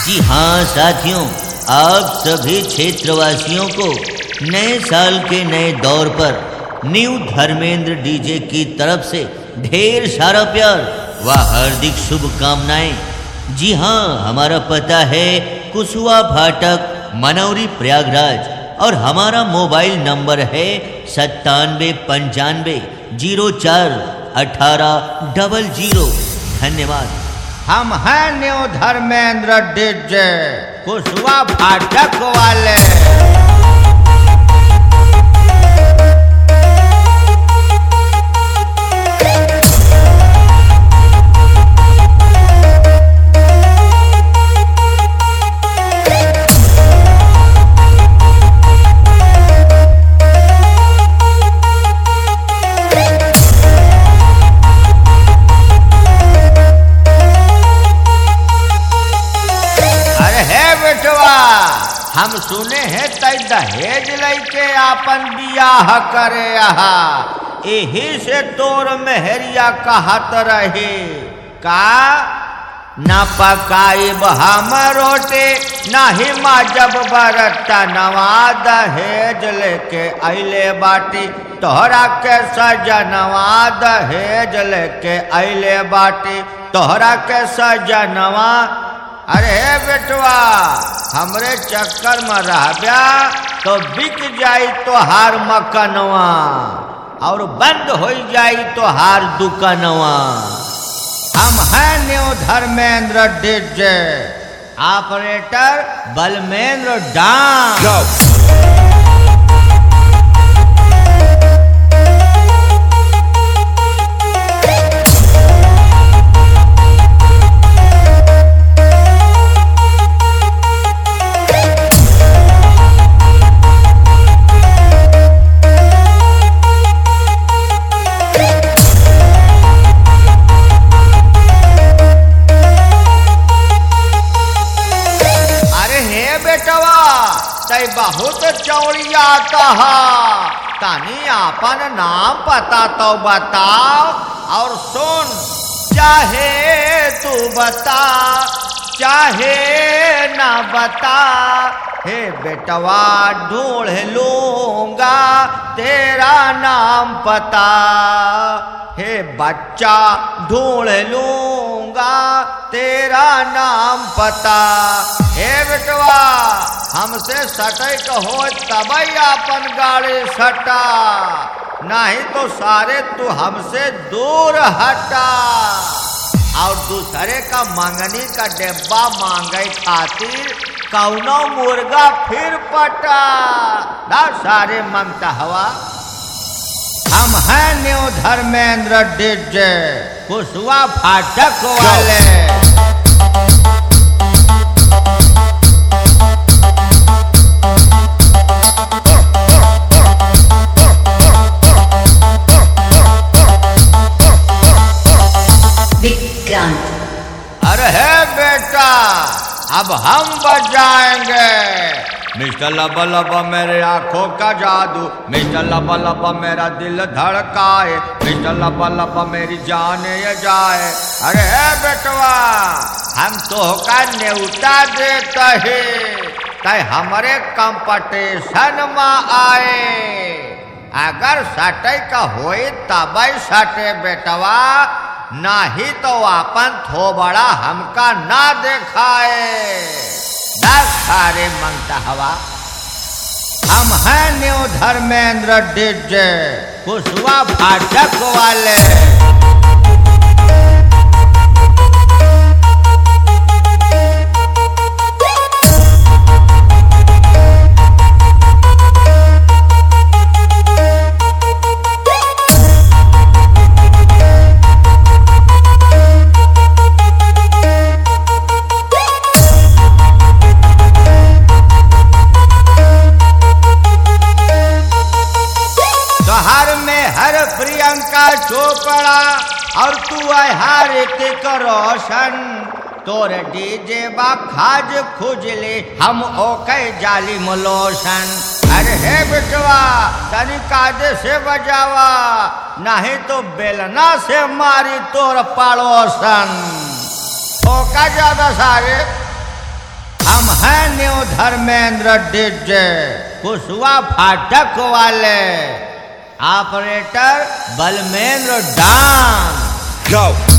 जी हाँ साथियों, आप सभी क्षेत्रवासियों को नए साल के नए दौर पर न्यू धर्मेंद्र डीजे की तरफ से ढेर सारा प्यार व हार्दिक शुभकामनाएं। जी हाँ, हमारा पता है कुसुआ फाटक, मनौरी, प्रयागराज और हमारा मोबाइल नंबर है 9795041800। धन्यवाद। हम हैं न्यू धर्मेंद्र डीजे कुसुआ फाटक वाले। हम सुने हैं तई दहेज लैके आपन बियाह करे आहा, एही से तोर मेहरिया कहत रहे का न पकाइब हम रोटी नहीं माजब बरता नवा। दहेज लेके अइले बाटी तोहरा के सजनवा, दहेज लेके अइले बाटी तोहरा के सजनवा। अरे बेटवा, हमरे चक्कर में रहब्या तो बिक जाई तोहार मकनवा और बंद हो जाई तोहार दुकानवा। हम हैं new Dharmendra DJ, operator Balmendra dance. बहुत चौड़िया कहा, तनी अपन नाम पता तो बताओ और सुन, चाहे तू बता चाहे ना बता, हे बेटवा ढूंढ लूंगा तेरा नाम पता। हे बच्चा ढूंढ लूंगा तेरा नाम पता। हे बेटवा, हमसे सटक हो तबई अपन गाड़ी सटा, नहीं तो सारे तू हमसे दूर हटा। और दूसरे का मंगनी का डिब्बा मांगे खातिर कौनो मुर्गा फिर पटा ना, सारे मंगता हवा। हम हैं न्यू धर्मेंद्र डीजे कुसुआ फाटक वाले। अरे है बेटा, अब हम बजाएंगे मिस्टर लबा लबा मेरे आंखों का जादू, मिस्टर लबा लबा मेरा दिल धड़काए, मिस्टर लबा लबा मेरी जान ये जाए। अरे है बेटवा, हम तो का न्योता देते ही तय हमारे कंपटीशन में आए। अगर सटे का होई तबई सटे बेटवा, नहीं तो अपन थोबड़ा हमका ना देखाए। दस सारे मंगता हवा। हम हैं न्यू धर्मेंद्र डीजे कुसुआ फाटक वाले। प्रियंका चोपड़ा और तू हर ऋतिक रोशन, तोर डीजे बा खाज खुजले हम ओके जालिम लोशन। अरे हे बिटवा, तनी कायदे से बजावा, नहीं तो बेलना से मारी तोर पड़ोसन। ओका ज्यादा सारे हम हैं न्यू धर्मेंद्र डीजे कुशवा फाटक वाले, ऑपरेटर बलमेंद्र डांग। Go!